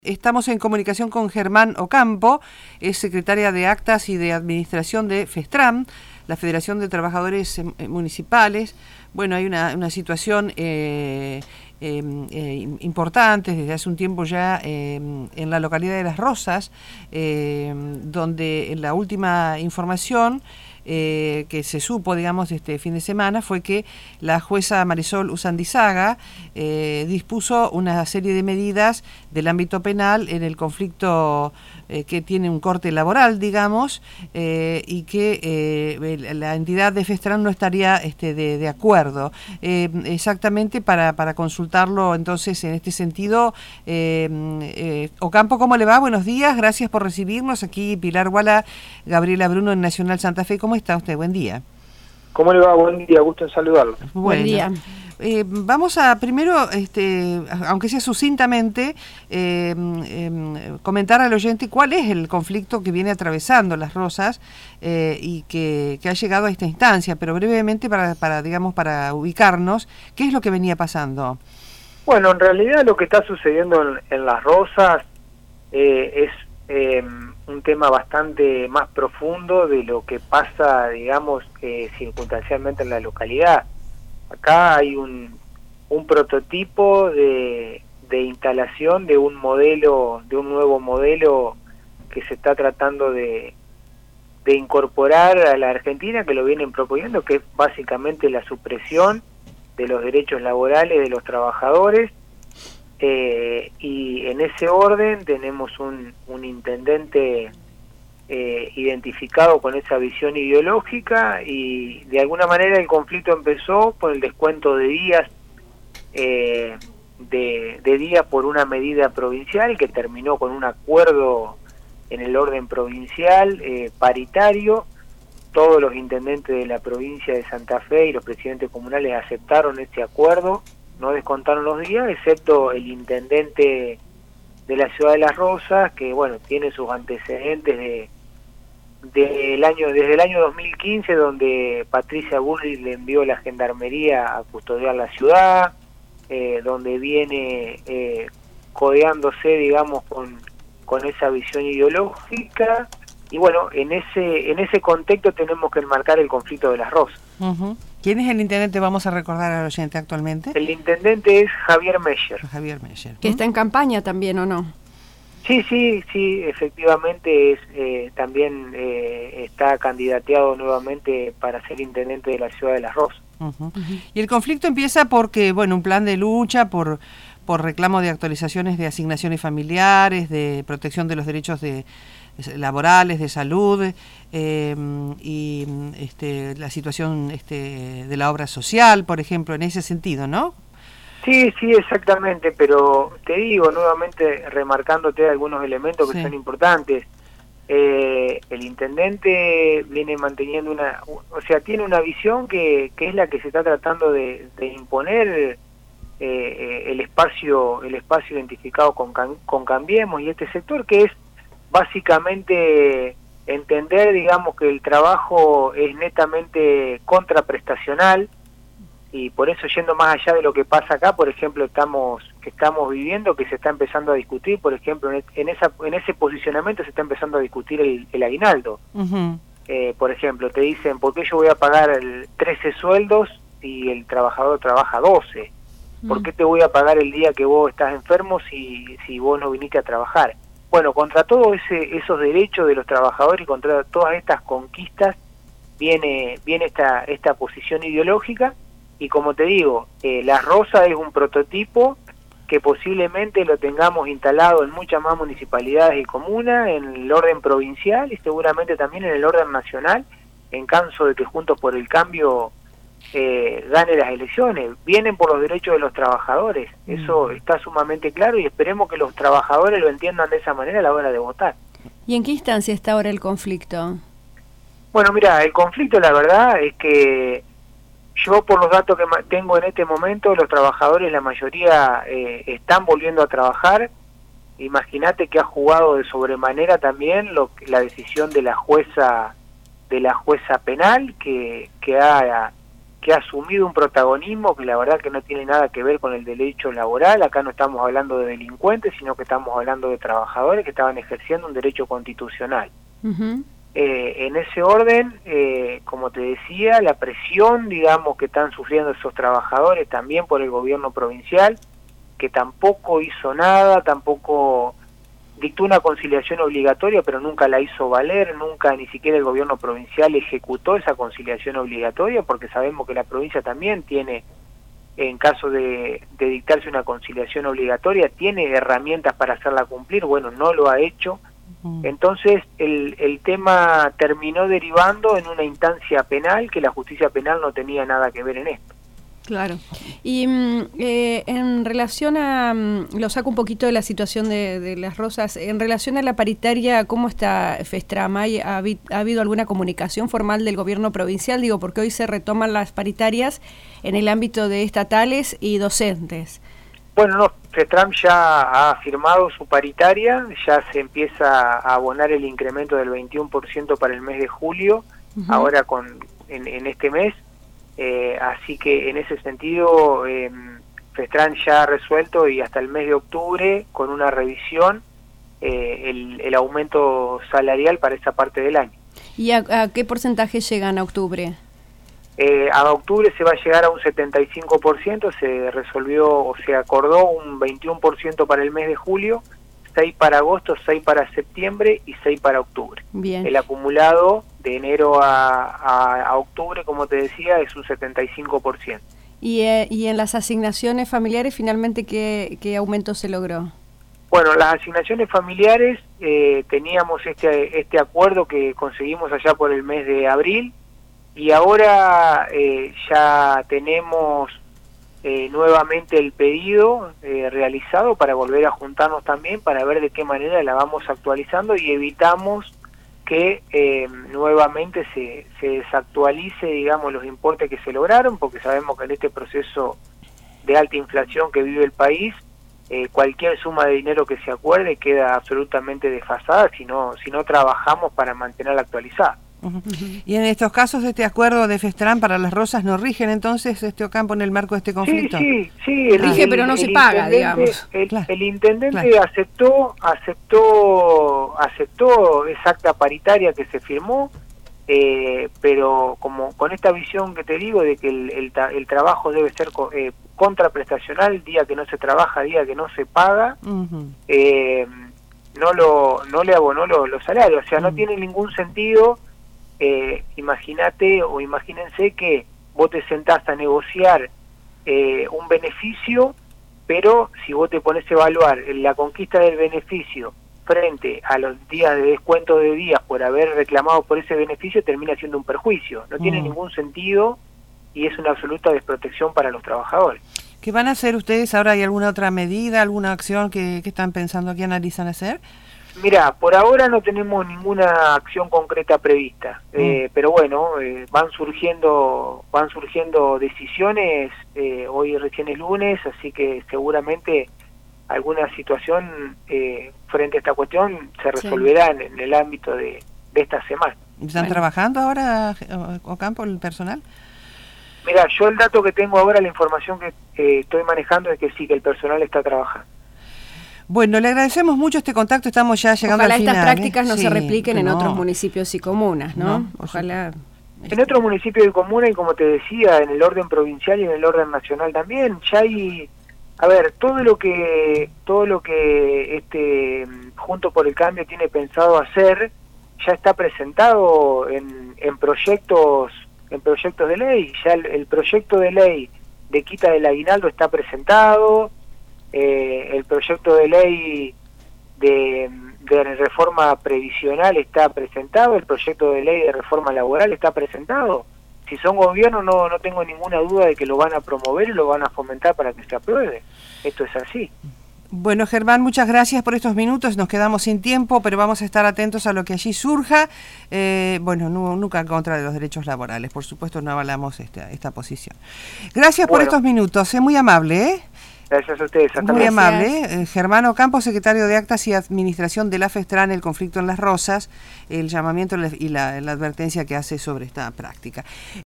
Estamos en comunicación con Germán Ocampo, es secretaria de Actas y de Administración de FESTRAM, la Federación de Trabajadores Municipales. Bueno, hay una situación importante desde hace un tiempo ya en la localidad de Las Rosas, donde en la última información que se supo, digamos, este fin de semana, fue que la jueza Marisol Usandizaga dispuso una serie de medidas del ámbito penal en el conflicto que tiene un corte laboral, digamos, y que la entidad de FESTRAM no estaría de acuerdo. Exactamente para consultarlo, entonces, en este sentido, Ocampo, ¿cómo le va? Buenos días, gracias por recibirnos. Aquí Pilar Guala, Gabriela Bruno en Nacional Santa Fe. ¿Cómo está usted? Buen día. ¿Cómo le va? Buen día, gusto en saludarlo. Bueno, buen día. Vamos a primero, aunque sea sucintamente, comentar al oyente cuál es el conflicto que viene atravesando Las Rosas y que ha llegado a esta instancia, pero brevemente para ubicarnos, ¿qué es lo que venía pasando? Bueno, en realidad lo que está sucediendo en Las Rosas es un tema bastante más profundo de lo que pasa, digamos, circunstancialmente en la localidad. Acá hay un prototipo de instalación de un nuevo modelo que se está tratando de incorporar a la Argentina, que lo vienen proponiendo, que es básicamente la supresión de los derechos laborales de los trabajadores, y en ese orden tenemos un intendente identificado con esa visión ideológica, y de alguna manera el conflicto empezó por el descuento de días de días por una medida provincial que terminó con un acuerdo en el orden provincial paritario. Todos los intendentes de la provincia de Santa Fe y los presidentes comunales aceptaron este acuerdo, no descontaron los días, excepto el intendente de la ciudad de Las Rosas, que bueno, tiene sus antecedentes desde el año 2015, donde Patricia Bullrich le envió la gendarmería a custodiar la ciudad, donde viene codeándose, digamos, con esa visión ideológica. Y bueno, en ese contexto tenemos que enmarcar el conflicto de Las Rosas. Uh-huh. ¿Quién es el intendente? Vamos a recordar al oyente actualmente. El intendente es Javier Meyer. Javier Meyer. ¿Que está en campaña también o no? Sí, efectivamente también está candidateado nuevamente para ser intendente de la ciudad de Las Rosas. Uh-huh. Y el conflicto empieza porque, bueno, un plan de lucha por reclamo de actualizaciones de asignaciones familiares, de protección de los derechos laborales, de salud, y la situación de la obra social, por ejemplo, en ese sentido, ¿no? Sí, exactamente, pero te digo nuevamente, remarcándote algunos elementos que son importantes. El intendente viene manteniendo tiene una visión que es la que se está tratando de imponer, el espacio identificado con Cambiemos y este sector, que es básicamente entender, digamos, que el trabajo es netamente contraprestacional, y por eso, yendo más allá de lo que pasa acá, por ejemplo, que estamos viviendo, que se está empezando a discutir, por ejemplo, en ese posicionamiento se está empezando a discutir el aguinaldo. Uh-huh. Por ejemplo, te dicen, ¿por qué yo voy a pagar 13 sueldos y el trabajador trabaja 12? ¿Por qué te voy a pagar el día que vos estás enfermo si vos no viniste a trabajar? Bueno, contra todos esos derechos de los trabajadores y contra todas estas conquistas viene esta posición ideológica. Y como te digo, Las Rosas es un prototipo que posiblemente lo tengamos instalado en muchas más municipalidades y comunas, en el orden provincial y seguramente también en el orden nacional, en caso de que Juntos por el Cambio gane las elecciones. Vienen por los derechos de los trabajadores, eso está sumamente claro, y esperemos que los trabajadores lo entiendan de esa manera a la hora de votar. ¿Y en qué instancia está ahora el conflicto? Bueno, mira, el conflicto, la verdad es que yo, por los datos que tengo en este momento, los trabajadores, la mayoría, están volviendo a trabajar. Imagínate que ha jugado de sobremanera también la decisión de la jueza penal, que ha que ha asumido un protagonismo que la verdad que no tiene nada que ver con el derecho laboral. Acá no estamos hablando de delincuentes, sino que estamos hablando de trabajadores que estaban ejerciendo un derecho constitucional. En ese orden, como te decía, la presión, digamos, que están sufriendo esos trabajadores también por el gobierno provincial, que tampoco hizo nada, tampoco dictó una conciliación obligatoria, pero nunca la hizo valer, nunca ni siquiera el gobierno provincial ejecutó esa conciliación obligatoria, porque sabemos que la provincia también tiene, en caso de dictarse una conciliación obligatoria, tiene herramientas para hacerla cumplir. Bueno, no lo ha hecho. Entonces el tema terminó derivando en una instancia penal, que la justicia penal no tenía nada que ver en esto. Claro. Y en relación a, lo saco un poquito de la situación de Las Rosas, en relación a la paritaria, ¿cómo está FESTRAM? ¿Ha habido alguna comunicación formal del gobierno provincial? Digo, porque hoy se retoman las paritarias en el ámbito de estatales y docentes. Bueno, no, FESTRAM ya ha firmado su paritaria, ya se empieza a abonar el incremento del 21% para el mes de julio, ahora en este mes. Así que en ese sentido FESTRAM ya ha resuelto, y hasta el mes de octubre, con una revisión, el aumento salarial para esa parte del año. ¿Y a qué porcentaje llegan a octubre? A octubre se va a llegar a un 75%, se resolvió o se acordó un 21% para el mes de julio, 6 para agosto, 6 para septiembre y 6 para octubre. Bien. El acumulado de enero a octubre, como te decía, es un 75%. ¿Y en las asignaciones familiares finalmente qué aumento se logró? Bueno, las asignaciones familiares, teníamos este acuerdo que conseguimos allá por el mes de abril, y ahora ya tenemos nuevamente el pedido realizado para volver a juntarnos también para ver de qué manera la vamos actualizando, y evitamos que nuevamente se desactualice, digamos, los importes que se lograron, porque sabemos que en este proceso de alta inflación que vive el país, cualquier suma de dinero que se acuerde queda absolutamente desfasada si no trabajamos para mantenerla actualizada. Y en estos casos, este acuerdo de FESTRAM para Las Rosas no rigen entonces, Ocampo, en el marco de este conflicto. Sí, rige, pero no se paga, digamos. El intendente aceptó exacta paritaria que se firmó, pero como con esta visión que te digo de que el trabajo debe ser contraprestacional, día que no se trabaja, día que no se paga, no le abonó los salarios. O sea, no tiene ningún sentido. Imagínate o imagínense que vos te sentás a negociar un beneficio, pero si vos te pones a evaluar la conquista del beneficio frente a los días de descuento de días por haber reclamado por ese beneficio, termina siendo un perjuicio. No tiene ningún sentido y es una absoluta desprotección para los trabajadores. ¿Qué van a hacer ustedes ahora? ¿Hay alguna otra medida, alguna acción que están pensando, que analizan hacer? Mira, por ahora no tenemos ninguna acción concreta prevista, pero bueno, van surgiendo decisiones. Hoy recién es lunes, así que seguramente alguna situación frente a esta cuestión se resolverá en el ámbito de esta semana. ¿Están trabajando ahora, Ocampo, el personal? Mira, yo el dato que tengo ahora, la información que estoy manejando es que sí, que el personal está trabajando. Bueno, le agradecemos mucho este contacto, estamos ya llegando al final. Ojalá estas prácticas no se repliquen en otros municipios y comunas, ¿no? Ojalá. En otros municipios y comunas, y como te decía, en el orden provincial y en el orden nacional también, ya hay, a ver, todo lo que Juntos por el Cambio tiene pensado hacer, ya está presentado en proyectos de ley. Ya el proyecto de ley de quita del aguinaldo está presentado. El proyecto de ley de reforma previsional está presentado, el proyecto de ley de reforma laboral está presentado. Si son gobierno, no tengo ninguna duda de que lo van a promover y lo van a fomentar para que se apruebe. Esto es así. Bueno, Germán, muchas gracias por estos minutos. Nos quedamos sin tiempo, pero vamos a estar atentos a lo que allí surja. Bueno, nunca en contra de los derechos laborales. Por supuesto, no avalamos esta posición. Gracias por estos minutos. Muy amable, Gracias a ustedes. Hasta Muy luego. amable. Germán Ocampo, secretario de Actas y Administración de la FESTRAM, el conflicto en Las Rosas, el llamamiento y la advertencia que hace sobre esta práctica.